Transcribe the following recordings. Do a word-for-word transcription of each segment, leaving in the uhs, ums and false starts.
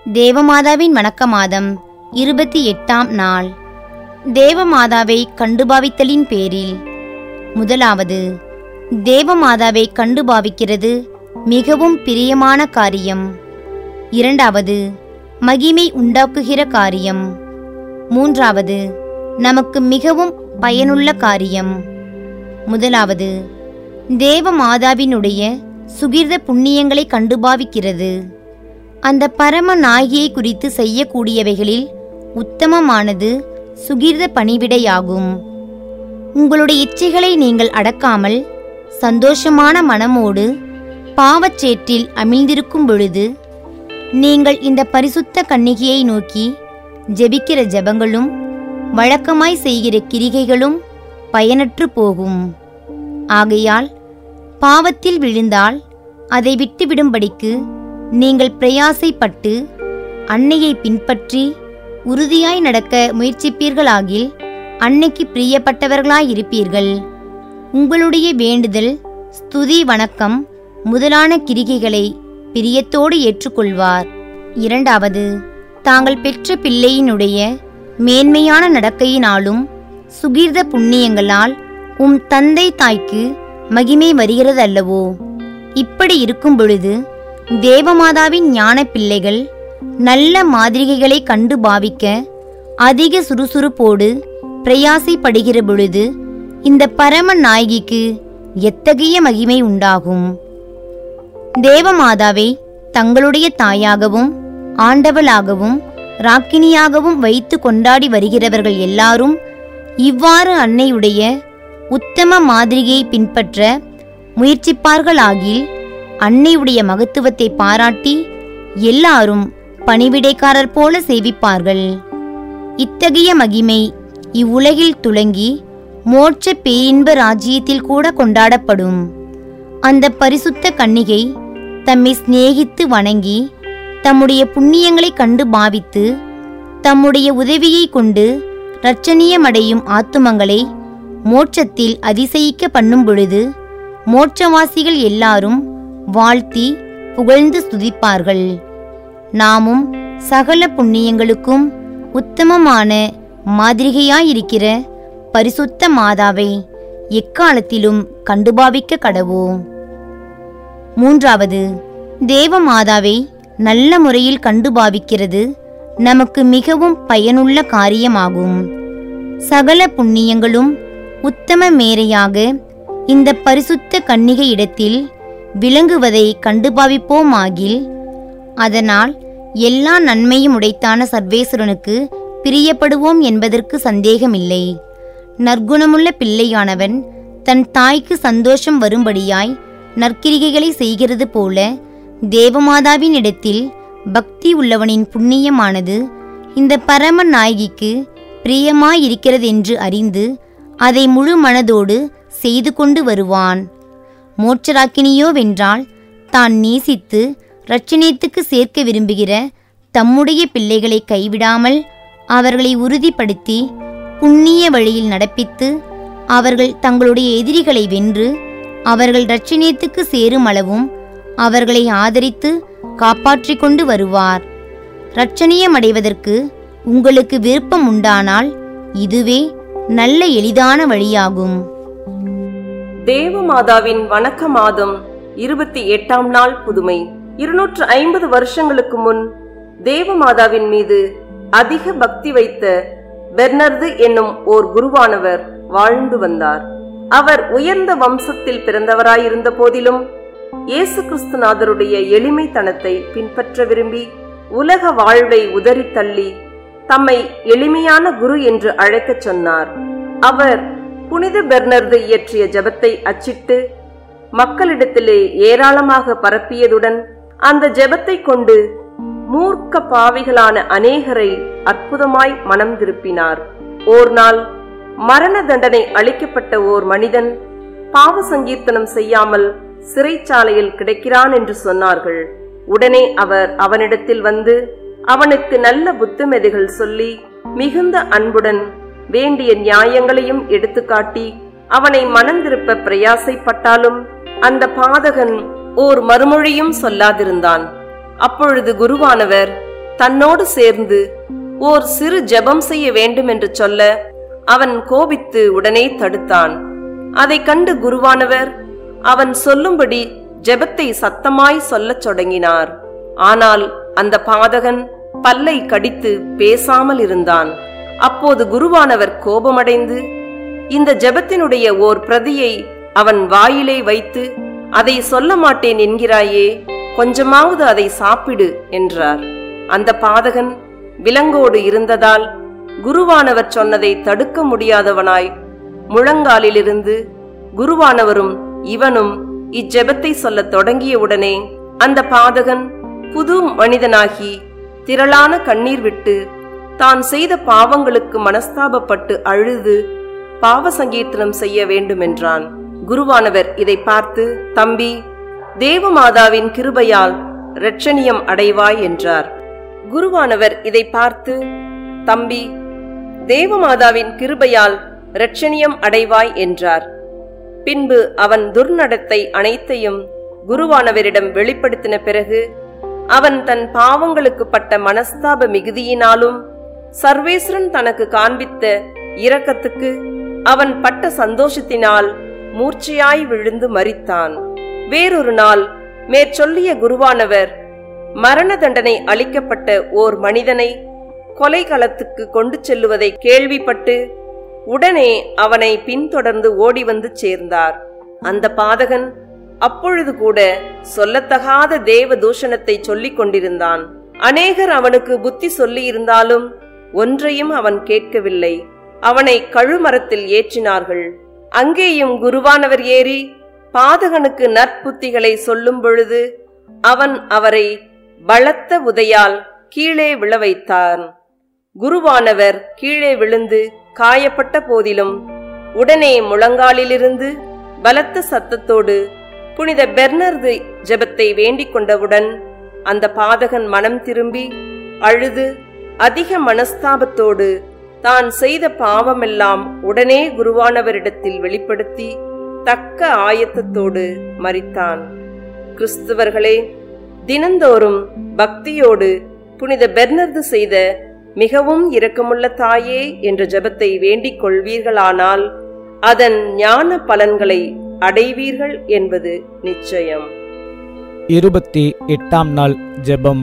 தேவமாதாவின் வணக்க மாதம் இருபத்தி எட்டாம் நாள். தேவமாதாவை கண்டுபாவித்தலின் பேரில் முதலாவது, தேவமாதாவை கண்டுபாவிக்கிறது மிகவும் பிரியமான காரியம். இரண்டாவது, மகிமை உண்டாக்குகிற காரியம். மூன்றாவது, நமக்கு மிகவும் பயனுள்ள காரியம். முதலாவது, தேவமாதாவினுடைய சுகிர்த புண்ணியங்களை கண்டுபாவிக்கிறது. அந்த பரம நாயகியை குறித்து செய்யக்கூடியவைகளில் உத்தமமானது சுகிர்த பணிவிடையாகும். உங்களுடைய இச்சைகளை நீங்கள் அடக்காமல் சந்தோஷமான மனமோடு பாவச்சேற்றில் அமிழ்ந்திருக்கும் பொழுது நீங்கள் இந்த பரிசுத்த கன்னிகையை நோக்கி ஜெபிக்கிற ஜெபங்களும் வழக்கமாய் செய்கிற கிரிகைகளும் பயனற்று போகும். ஆகையால் பாவத்தில் விழுந்தால் அதை விட்டுவிடும்படிக்கு நீங்கள் பிரயாசைப்பட்டு அன்னையை பின்பற்றி உறுதியாய் நடக்க முயற்சிப்பீர்களாகில் அன்னைக்கு பிரியப்பட்டவர்களாயிருப்பீர்கள். உங்களுடைய வேண்டுதல், ஸ்துதி, வணக்கம் முதலான கிரிகைகளை பிரியத்தோடு ஏற்றுக்கொள்வார். இரண்டாவது, தாங்கள் பெற்ற பிள்ளையினுடைய மேன்மையான நடக்கையினாலும் சுகிர்த புண்ணியங்களால் உம் தந்தை தாய்க்கு மகிமை வருகிறது அல்லவோ? இப்படி இருக்கும் பொழுது தேவமாதாவின் ஞான பிள்ளைகள் நல்ல மாதிரிகைகளை கண்டு பாவிக்க அதிக சுறுசுறுப்போடு பிரயாசைப்படுகிற பொழுது இந்த பரம நாயகிக்கு எத்தகைய மகிமை உண்டாகும். தேவமாதாவை தங்களுடைய தாயாகவும் ஆண்டவளாகவும் ராக்கினியாகவும் வைத்து கொண்டாடி வருகிறவர்கள் எல்லாரும் இவ்வாறு அன்னையுடைய உத்தம மாதிரியை பின்பற்ற முயற்சிப்பார்களாகில் அன்னையுடைய மகத்துவத்தை பாராட்டி எல்லாரும் பணிவிடைக்காரர் போல சேவிப்பார்கள். இத்தகைய மகிமை இவ்வுலகில் துலங்கி மோட்ச பேரின்ப ராஜ்யத்தில் கூட கொண்டாடப்படும். அந்த பரிசுத்த கன்னிகை தம்மை சிநேகித்து வணங்கி தம்முடைய புண்ணியங்களை கண்டு பாவித்து தம்முடைய உதவியை கொண்டு இரட்சணியமடையும் ஆத்துமங்களை மோட்சத்தில் அதிசயிக்க பண்ணும் பொழுது மோட்சவாசிகள் எல்லாரும் வாழ்த்தி புகழ்ந்து ஸ்துதிப்பார்கள். நாமும் சகல புண்ணியங்களுக்கும் உத்தமமான மாதிரிகையாயிருக்கிற பரிசுத்த மாதாவை எக்காலத்திலும் கண்டுபாவிக்க கடவோம். மூன்றாவது, தேவமாதாவை நல்ல முறையில் கண்டுபாவிக்கிறது நமக்கு மிகவும் பயனுள்ள காரியமாகும். சகல புண்ணியங்களும் உத்தம மேரையாக இந்த பரிசுத்த கன்னிகை இடத்தில் விளங்குவதை கண்டுபாவிப்போமாகில் அதனால் எல்லா நன்மையும் உடைத்தான சர்வேஸ்வரனுக்கு பிரியப்படுவோம் என்பதற்கு சந்தேகமில்லை. நற்குணமுள்ள பிள்ளையானவன் தன் தாய்க்கு சந்தோஷம் வரும்படியாய் நற்கிரிகைகளை செய்கிறது போல தேவமாதாவின் இடத்தில் பக்தி உள்ளவனின் புண்ணியமானது இந்த பரம நாயகிக்கு பிரியமாயிருக்கிறதென்று அறிந்து அதை முழு மனதோடு செய்து கொண்டு வருவான். மோட்சராக்கினியோ வென்றால் தான் நேசித்து இரட்சணியத்துக்கு சேர்க்க விரும்புகிற தம்முடைய பிள்ளைகளை கைவிடாமல் அவர்களை உறுதிப்படுத்தி புண்ணிய வழியில் நடப்பித்து அவர்கள் தங்களுடைய எதிரிகளை வென்று அவர்கள் இரட்சணியத்துக்கு சேரும் அளவும் அவர்களை ஆதரித்து காப்பாற்றிக் கொண்டு வருவார். இரட்சணியமடைவதற்கு உங்களுக்கு விருப்பம் உண்டானால் இதுவே நல்ல எளிதான வழியாகும். தேவமாதாவின் வணக்க மாதம் இருபத்தி எட்டாம் நாள் புதுமை. இருநூற்று ஐம்பது வருஷங்களுக்கு முன் தேவமாதாவின் மீது அதிக பக்தி வைத்த பெர்னர்து என்னும் ஓர் குருவானவர் வாழ்ந்து வந்தார். அவர் உயர்ந்த வம்சத்தில் பிறந்தவராயிருந்த போதிலும் இயேசு கிறிஸ்துநாதருடைய எளிமைத்தனத்தை பின்பற்ற விரும்பி உலக வாழ்வை உதறி தள்ளி தம்மை எளிமையான குரு என்று அழைக்கச் சொன்னார். அவர் புனித பெர்னர்து இயற்றிய ஜெபத்தை அச்சிட்டு மக்களிடத்திலே ஏராளமாக பரப்பியதுடன் அந்த ஜெபத்தை கொண்டு மூர்க்க பாவிகளான அநேகரை அற்புதமாய் மனம் திருப்பினார். ஓர் நாள் மரண தண்டனை அளிக்கப்பட்ட ஓர் மனிதன் பாவ சங்கீர்த்தனம் செய்யாமல் சிறைச்சாலையில் கிடைக்கிறான் என்று சொன்னார்கள். உடனே அவர் அவனிடத்தில் வந்து அவனுக்கு நல்ல புத்திமதிகள் சொல்லி மிகுந்த அன்புடன் வேண்டிய நியாயங்களையும் எடுத்துக்காட்டி அவனை மனந்திருப்ப பிரயாசைப்பட்டாலும் அந்த பாதகன் ஓர் மறுமொழியும் சொல்லாதிருந்தான். அப்பொழுது குருவானவர், தன்னோடு சேர்ந்து ஓர் சிறு ஜெபம் செய்ய வேண்டும் என்று சொல்ல அவன் கோபித்து உடனே தடுத்தான். அதை கண்டு குருவானவர் அவன் சொல்லும்படி ஜெபத்தை சத்தமாய் சொல்லச் தொடங்கினார். ஆனால் அந்த பாதகன் பல்லை கடித்து பேசாமல் இருந்தான். அப்போது குருவானவர் கோபமடைந்து, இந்த ஜெபத்தினுடைய ஓர் பிரதியை அவன் வாயிலே வைத்து, அதை சொல்ல மாட்டேன் என்கிறாயே, கொஞ்சமாவது அதை சாப்பிடு என்றார். அந்த பாதகன் விலங்கோடு இருந்ததால் குருவானவர் சொன்னதை தடுக்க முடியாதவனாய் முழங்காலிலிருந்து குருவானவரும் இவனும் இஜெபத்தை சொல்ல தொடங்கியவுடனே அந்த பாதகன் புது மனிதனாகி திரளான கண்ணீர் விட்டு தான் செய்த பாவங்களுக்கு மனஸ்தாபப்பட்டு அழுது பாவ சங்கீர்த்தனம் செய்ய வேண்டும் என்றான். குருவானவர் இதை பார்த்து, தம்பி, தேவமாதாவின் கிருபையால் இரட்சணியம் அடைவாய் என்றார். குருவானவர் இதை பார்த்து, தம்பி, தேவமாதாவின் கிருபையால் இரட்சணியம் அடைவாய் என்றார். பின்பு அவன் துர்நடத்தை அனைத்தையும் குருவானவரிடம் வெளிப்படுத்தின பிறகு அவன் தன் பாவங்களுக்கு பட்ட மனஸ்தாப மிகுதியினாலும் சர்வேஸ்வரன் தனக்கு காண்பித்த இரக்கத்துக்கு அவன் பட்ட சந்தோஷத்தினால் மூர்ச்சையாய் விழுந்து மரித்தான். வேறொரு நாள் மேற்சொல்லிய குருவானவர் மரண தண்டனை அளிக்கப்பட்ட ஓர் மனிதனை கொலைக்களத்துக்கு கொண்டு செல்லுவதை கேள்விப்பட்டு உடனே அவனை பின்தொடர்ந்து ஓடி வந்து சேர்ந்தார். அந்த பாதகன் அப்பொழுது கூட சொல்லத்தகாத தேவ தூஷணத்தை சொல்லிக் கொண்டிருந்தான். அநேகர் அவனுக்கு புத்தி சொல்லி இருந்தாலும் ஒன்றையும் அவன் கேட்கவில்லை. அவனை கழுமரத்தில் ஏற்றினார்கள். அங்கேயும் குருவானவர் ஏறி பாதகனுக்கு நற்புத்திகளை சொல்லும் பொழுது அவன் அவரை பலத்த உதையால் கீழே விழ வைத்தான். குருவானவர் கீழே விழுந்து காயப்பட்ட போதிலும் உடனே முழங்காலிலிருந்து பலத்த சத்தத்தோடு புனித பெர்னர்து ஜெபத்தை வேண்டிக் கொண்டவுடன் அந்த பாதகன் மனம் திரும்பி அழுது அதிக மனஸ்தாபத்தோடு தான் செய்த பாவமெல்லாம் உடனே குருவானவரிடத்தில் வெளிப்படுத்தி தக்க ஆயத்தத்தோடு மரித்தான். கிறிஸ்துவர்களே, தினந்தோறும் பக்தியோடு புனித பெர்னர்து செய்த மிகவும் இரக்கமுள்ள தாயே என்ற ஜெபத்தை வேண்டிக் கொள்வீர்களானால் அதன் ஞான பலன்களை அடைவீர்கள் என்பது நிச்சயம். இருபத்தி எட்டாம் நாள் ஜெபம்.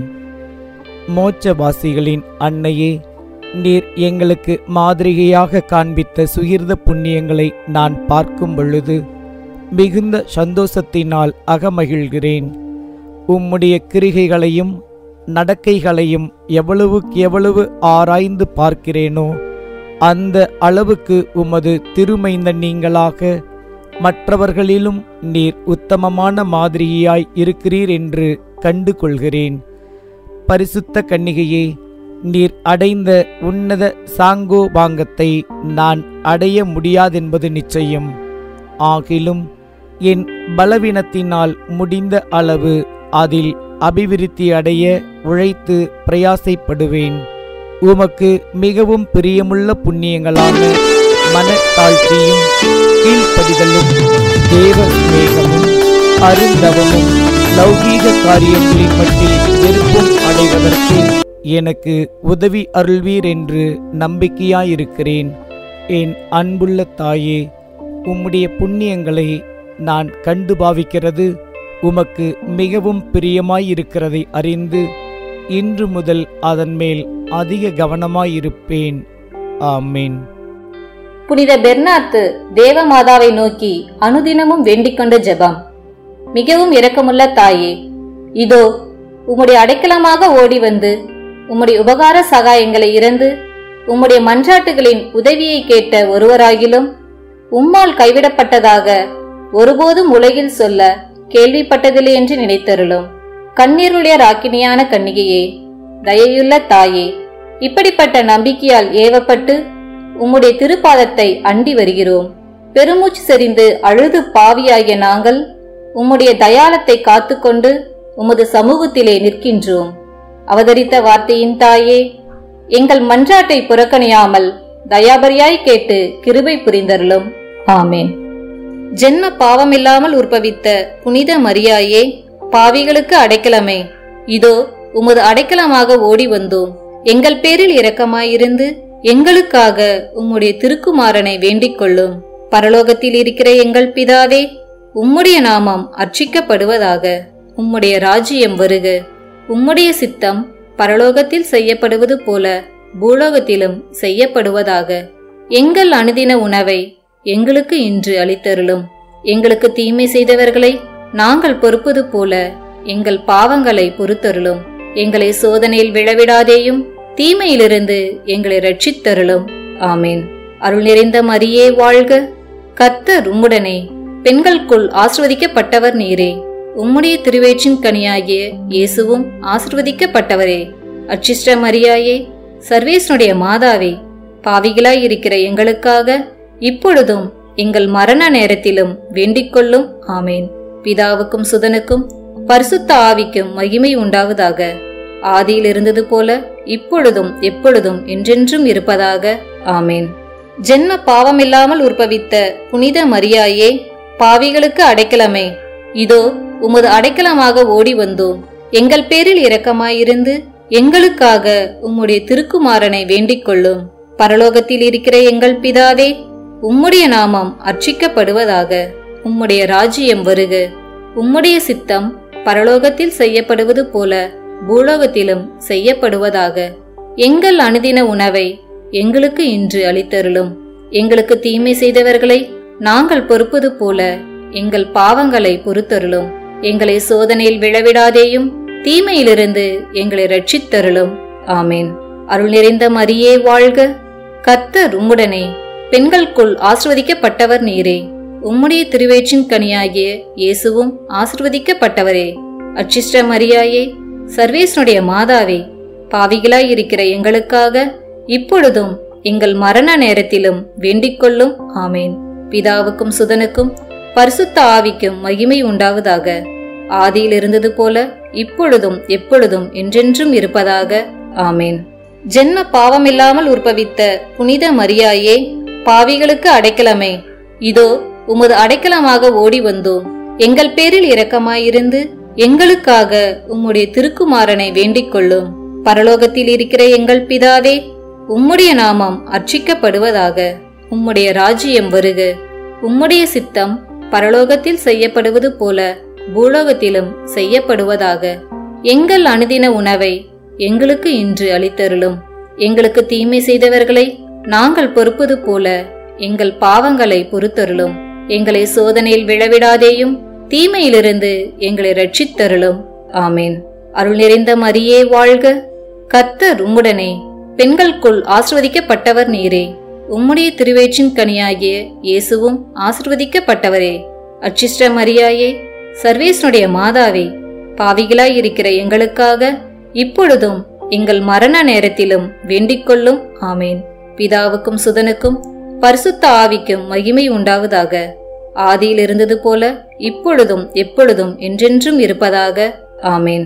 மோட்சவாசிகளின் அன்னையே, நீர் எங்களுக்கு மாதிரிகையாக காண்பித்த சுகிர்த புண்ணியங்களை நான் பார்க்கும் பொழுது மிகுந்த சந்தோஷத்தினால் அகமகிழ்கிறேன். உம்முடைய கிரிகைகளையும் நடக்கைகளையும் எவ்வளவுக்கு எவ்வளவு ஆராய்ந்து பார்க்கிறேனோ அந்த அளவுக்கு உமது திருமைந்த நீங்களாக மற்றவர்களிலும் நீர் உத்தமமான மாதிரியாய் இருக்கிறீர் என்று கண்டு கொள்கிறேன். பரிசுத்த கன்னிகையே, நீர் அடைந்த உன்னத சாங்கோபாங்கத்தை நான் அடைய முடியாதென்பது நிச்சயம். ஆகிலும் என் பலவீனத்தினால் முடிந்த அளவு அதில் அபிவிருத்தி அடைய உழைத்து பிரயாசைப்படுவேன். உமக்கு மிகவும் பிரியமுள்ள புண்ணியங்களான மனத்தாழ்ச்சியும் கீழ்ப்படிதலும் தேவ சிநேகமும் அருந்தவமும் லௌகீக காரியங்களின் மட்டில் விருப்பம் அடைவதற்கு எனக்கு உதவி அருள்வீர் என்று நம்பிக்கையாயிருக்கிறேன். என் அன்புள்ள தாயே, உம்முடைய புண்ணியங்களை நான் கண்டு பாவிக்கிறது உமக்கு மிகவும் பிரியமாயிருக்கிறதை அறிந்து இன்று முதல் அதன் மேல் அதிக கவனமாயிருப்பேன். ஆமேன். புனித பெர்னார்து தேவமாதாவை நோக்கி அனுதினமும் வேண்டிக் கொண்ட ஜெபம். மிகவும் இரக்கமுள்ள தாயே, இதோ உம்முடைய அடைக்கலமாக ஓடி வந்து உம்முடைய உபகார சகாயங்களை இறந்து உம்முடைய மன்றாட்டுகளின் உதவியை கேட்ட ஒருவராகிலும் உம்மால் கைவிடப்பட்டதாக ஒருபோதும் உலகில் சொல்ல கேள்விப்பட்டதில்லை என்று நினைத்தருளும். கண்ணீருடைய ராக்கினியான கன்னிகையே, தயையுள்ள தாயே, இப்படிப்பட்ட நம்பிக்கையால் ஏவப்பட்டு உம்முடைய திருப்பாதத்தை அண்டி வருகிறோம். பெருமூச்சு செறிந்து அழுது பாவியாகிய நாங்கள் உம்முடைய தயாளத்தை காத்துக்கொண்டு உமது சமூகத்திலே நிற்கின்றோம். அவதரித்த வார்த்தையின் தாயே, எங்கள் மன்றாட்டை புறக்கணியாமல் தயாபரியாய் கேட்டு கிருபை புரிந்தருளும். ஆமேன். ஜென்ம பாவமில்லாமல் உற்பவித்த புனித மரியாயே, பாவிகளுக்கு அடைக்கலமே, இதோ உமது அடைக்கலமாக ஓடி வந்தோம். எங்கள் பேரில் இரக்கமாயிருந்து எங்களுக்காக உம்முடைய திருக்குமாரனை வேண்டிக் கொள்ளும். பரலோகத்தில் இருக்கிற எங்கள் பிதாவே, உம்முடைய நாமம் அர்ச்சிக்கப்படுவதாக. உம்முடைய ராஜ்யம் வருக. உம்முடைய சித்தம் பரலோகத்தில் செய்யப்படுவது போல பூலோகத்திலும் செய்யப்படுவதாக. எங்கள் அனுதின உணவை எங்களுக்கு இன்று அளித்தருளும். எங்களுக்கு தீமை செய்தவர்களை நாங்கள் பொறுப்பது போல எங்கள் பாவங்களை பொறுத்தருளும். எங்களை சோதனையில் விழவிடாதேயும், தீமையிலிருந்து எங்களை ரட்சித்தருளும். ஆமேன். அருள் நிறைந்த மரியே வாழ்க. கர்த்தர் உம்முடனே, பெண்களுக்குள் ஆசிர்வதிக்கப்பட்டவர் நீரே. உம்முடைய திருவயிற்றின் கனியாகிய இயேசுவும் ஆசிர்வதிக்கப்பட்டவரே. அச்சிஷ்ட மரியாயே, சர்வேசனுடைய மாதாவே, பாவிகளாய் இருக்கிற எங்களுக்காக இப்பொழுதும் எங்கள் மரண நேரத்திலும் வேண்டிக் கொள்ளும். ஆமேன். பிதாவுக்கும் சுதனுக்கும் பரிசுத்த ஆவிக்கும் மகிமை உண்டாவதாக. ஆதியில் இருந்தது போல இப்பொழுதும் எப்பொழுதும் என்றென்றும் இருப்பதாக. ஆமேன். ஜென்ம பாவமில்லாமல் உற்பவித்த புனித மரியாயே, பாவிகளுக்கு அடைக்கலமே, இதோ உமது அடைக்கலமாக ஓடி வந்தோம். எங்கள் பேரில் இரக்கமாயிருந்து எங்களுக்காக உம்முடைய திருக்குமாரனை வேண்டிக் கொள்ளும். பரலோகத்தில் இருக்கிற எங்கள் பிதாவே, உம்முடைய நாமம் அர்ச்சிக்கப்படுவதாக. உம்முடைய ராஜ்யம் வருக. உம்முடைய சித்தம் பரலோகத்தில் செய்யப்படுவது போல பூலோகத்திலும் செய்யப்படுவதாக. எங்கள் அனுதின உணவை எங்களுக்கு இன்று அளித்தருளும். எங்களுக்கு தீமை செய்தவர்களை நாங்கள் பொறுப்பது போல எங்கள் பாவங்களை பொறுத்தருளும். எங்களை சோதனையில் விழவிடாதேயும், தீமையிலிருந்து எங்களை ரட்சித்தருளும். ஆமேன். அருள் நிறைந்த மரியே வாழ்க. கர்த்தர் உம்முடனே, பெண்களுக்குள் ஆசிர்வதிக்கப்பட்டவர் நீரே. உம்முடைய திருவயிற்றின் கனியாகிய இயேசுவும் ஆசிர்வதிக்கப்பட்டவரே. அச்சிஷ்ட மரியாயே, சர்வேசனுடைய மாதாவே, பாவிகளாய் இருக்கிற எங்களுக்காக இப்பொழுதும் எங்கள் மரண நேரத்திலும் வேண்டிக் கொள்ளும். ஆமேன். பிதாவுக்கும் சுதனுக்கும் பரிசுத்த ஆவிக்கும் மகிமை உண்டாவதாக. ஆதியில் இருந்தது போல இப்பொழுதும் எப்பொழுதும் என்றென்றும் இருப்பதாக. ஆமேன். ஜென்ம பாவமில்லாமல் உற்பவித்த புனித மரியாயே, பாவிகளுக்கு அடைக்கலமே, இதோ உமது அடைக்கலமாக ஓடி வந்தோம். எங்கள் பேரில் இரக்கமாயிருந்து எங்களுக்காக உம்முடைய திருக்குமாரனை வேண்டிக் கொள்ளும். பரலோகத்தில் இருக்கிற எங்கள் பிதாவே, உம்முடைய நாமம் அர்ச்சிக்கப்படுவதாக. உம்முடைய ராஜ்யம் வருக. உம்முடைய சித்தம் பரலோகத்தில் செய்யப்படுவது போல பூலோகத்திலும் செய்யப்படுவதாக. எங்கள் அனுதின உணவை எங்களுக்கு இன்று அளித்தருளும். எங்களுக்கு தீமை செய்தவர்களை நாங்கள் பொறுப்பது போல எங்கள் பாவங்களை பொறுத்தருளும். எங்களை சோதனையில் விழவிடாதேயும், தீமையிலிருந்து எங்களை ரட்சித்தருளும். ஆமேன். அருள் நிறைந்த மரியே வாழ்க. கர்த்தர் உம்முடனே, பெண்களுக்குள் ஆசிர்வதிக்கப்பட்டவர் நீரே. உம்முடைய திருவயிற்றின் கனியாகிய இயேசுவும் ஆசிர்வதிக்கப்பட்டவரே. அச்சிஷ்ட மரியாயே, சர்வேசனுடைய மாதாவே, பாவிகளாய் இருக்கிற எங்களுக்காக இப்பொழுதும் எங்கள் மரண நேரத்திலும் வேண்டிக் கொள்ளும். ஆமேன். பிதாவுக்கும் சுதனுக்கும் பரிசுத்த ஆவிக்கும் மகிமை உண்டாவதாக. ஆதியில் இருந்தது போல இப்பொழுதும் எப்பொழுதும் என்றென்றும் இருப்பதாக. ஆமேன்.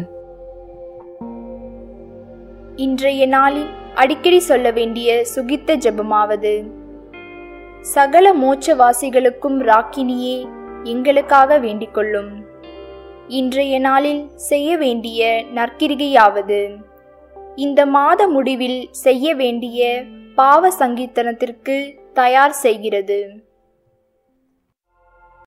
இன்றைய நாளில் அடிக்கடி சொல்ல வேண்டிய சுகித்த ஜெபமாவது: சகல மோட்சவாசிகளுக்கும் ராக்கினியே, எங்களுக்காக வேண்டிக் கொள்ளும். இன்றைய நாளில் செய்ய வேண்டிய நற்கிரிகையாவது: இந்த மாத முடிவில் செய்ய வேண்டிய பாவ சங்கீர்த்தனத்திற்கு தயார் செய்கிறது.